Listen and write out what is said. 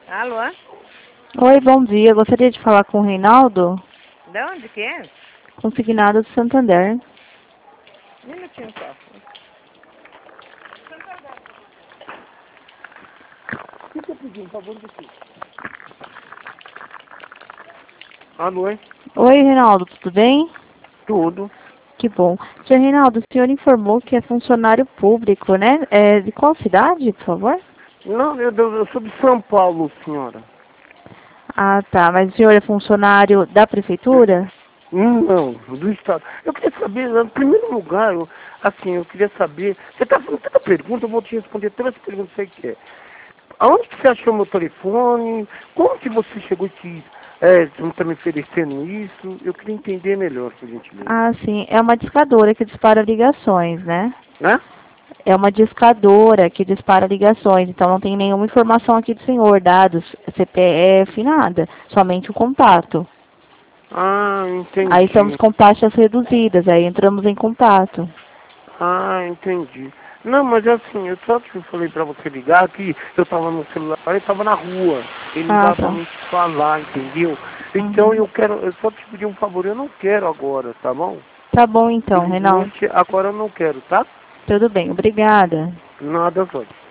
Alô? Oi, bom dia. Gostaria de falar com o Reinaldo, De onde que é? consignado do Santander. Um minutinho só. Alô? Oi, Reinaldo, tudo bem? Tudo. Que bom. Senhor Reinaldo, o senhor informou que é funcionário público, né? É de qual cidade, por favor? Não, eu sou de São Paulo, senhora. Ah, tá. Mas o senhor é funcionário da prefeitura? Não, do Estado. Eu queria saber, em primeiro lugar, eu queria saber. Você está fazendo tanta pergunta, eu vou te responder todas as perguntas que você quer. Aonde que você achou meu telefone? Como que você chegou aqui? Você está me oferecendo isso? Eu queria entender melhor, por gentileza. Ah, sim. É uma discadora que dispara ligações, né? Né? É uma discadora que dispara ligações, então não tem nenhuma informação aqui do senhor, dados, CPF, nada. Somente o contato. Ah, Aí estamos entendi. com taxas reduzidas, aí entramos em contato. Ah, entendi. Não, mas assim, eu só te falei pra você ligar que eu tava no celular e tava na rua. E não Ah, dava pra tá. mim falar, entendeu? Então Uhum. eu só te pedi um favor, eu não quero agora, tá bom? Tá bom então, Reinaldo. Felizmente agora eu não quero, tá? Tudo bem, obrigada. Nada, só.